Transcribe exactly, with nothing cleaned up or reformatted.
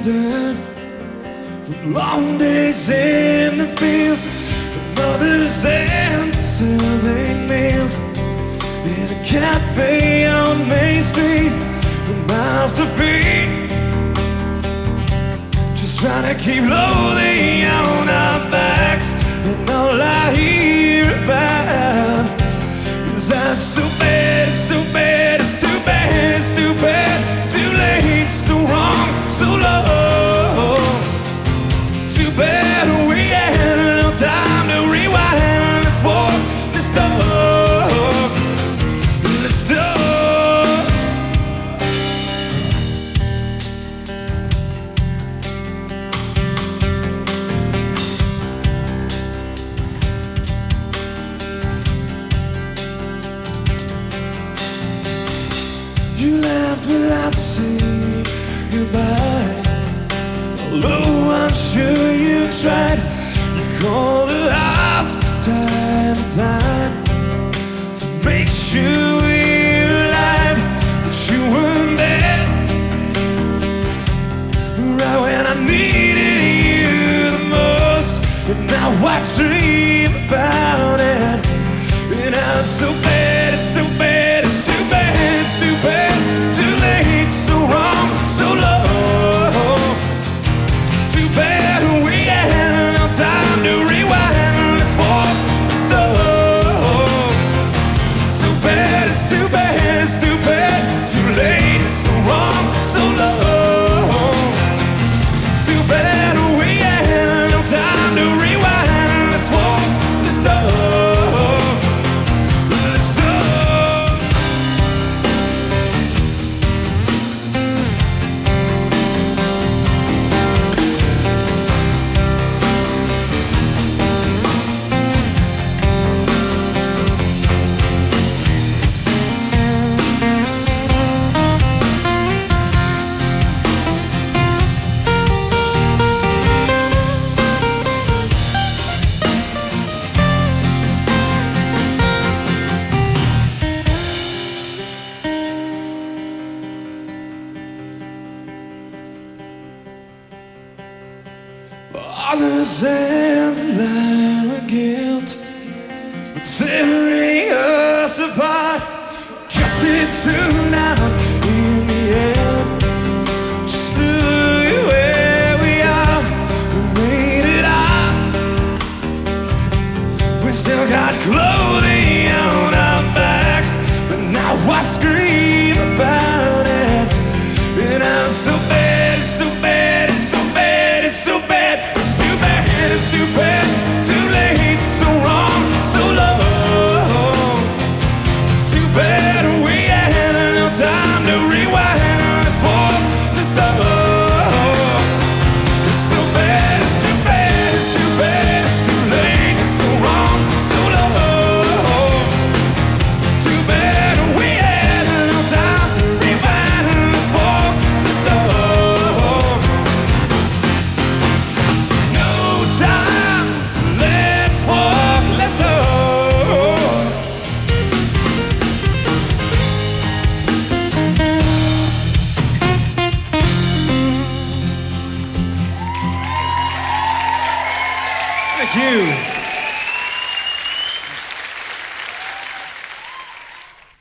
done from long days in the field, with mothers and serving meals in a cafe on Main Street, with miles to feed, just trying to keep loading on our backs. And all I hear about is I'm so bad, it's so bad, it's too bad, it's too bad, too late, so wrong, so low. Too bad we had no time to rewind. Let's walk this dog, let's talk. You laughed without saying goodbye, although I'm sure you tried. You called the house time and time to make sure we're alive, but you weren't there right when I needed you the most. And now I dream about it, and I'm so bad, it's so bad, it's too bad, it's too bad, too late, so wrong, so low. Too bad we had no time to rewind. Let's walk slow. So bad, it's too bad, it's too bad, too late, it's so wrong, so low. Too bad we had no time to rewind. Let's walk slow. Let's talk. Fathers and the line of guilt, but tearing us apart. Guess it's soon now in the end. Just look at where we are, we made it out. We still got clothing on our backs, but now I scream about it. And I'm so bad, it's so bad, it's so bad, it's so bad. It's too bad, too late, so wrong, so low. Too bad we had no time to rewind. Let's walk this slow. It's so bad, it's too bad, it's too bad, it's too late, it's so wrong, so low. Too bad we had no time to rewind. Let's walk this slow. No time, let's walk, let's go. Thank you.